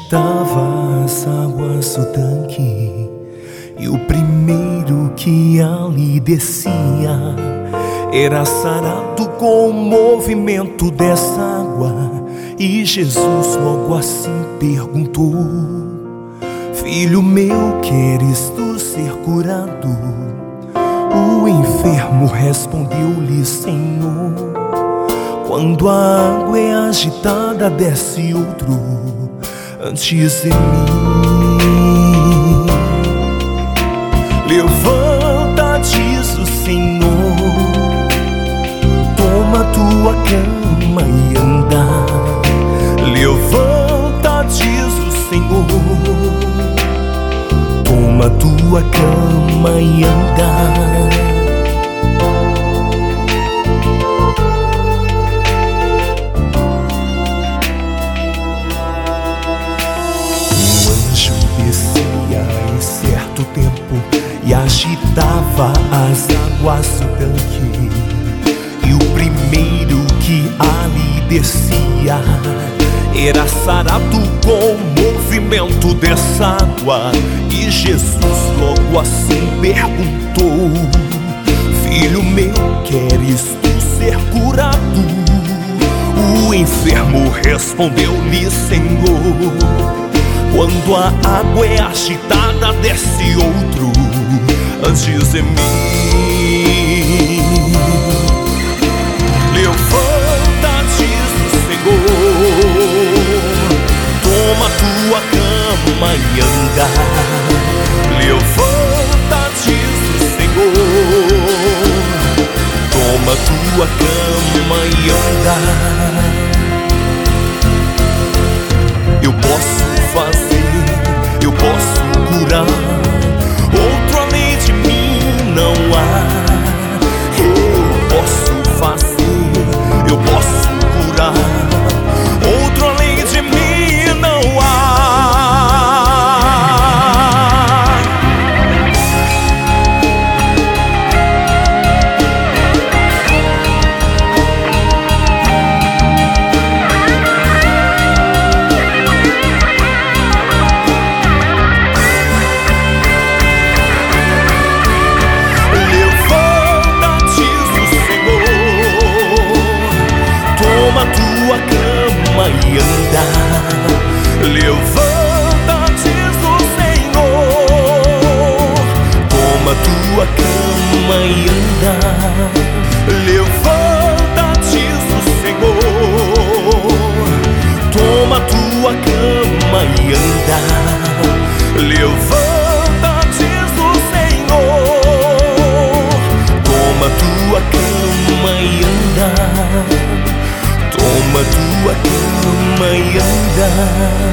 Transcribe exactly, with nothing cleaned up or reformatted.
agitava as águas do tanque, e o primeiro que ali descia era sarado com o movimento dessa água. E Jesus logo assim perguntou: filho meu, queres tu ser curado? O enfermo respondeu-lhe: Senhor, quando a água é agitada, desce outro antes de mim. Levanta, diz o Senhor, toma tua cama e anda. Levanta, diz o Senhor, toma tua cama e anda. E agitava as águas do tanque, e o primeiro que ali descia era sarado com o movimento dessa água. E Jesus logo assim perguntou: filho meu, queres tu ser curado? O enfermo respondeu-lhe: Senhor, quando a água é agitada, desce outro antes de mim. Levanta, diz o Senhor, toma tua cama e anda. Levanta, diz o Senhor, toma tua cama e anda. Eu posso fazer, eu posso curar, outro além de mim não há. Eu posso fazer, eu posso curar, outro além de mim não há. Tua cama e anda. Levanta, diz o Senhor, toma tua cama e anda. Levanta, diz o Senhor, toma tua cama e anda. Levanta, diz o Senhor, toma tua cama e anda. Toma tua cama e anda.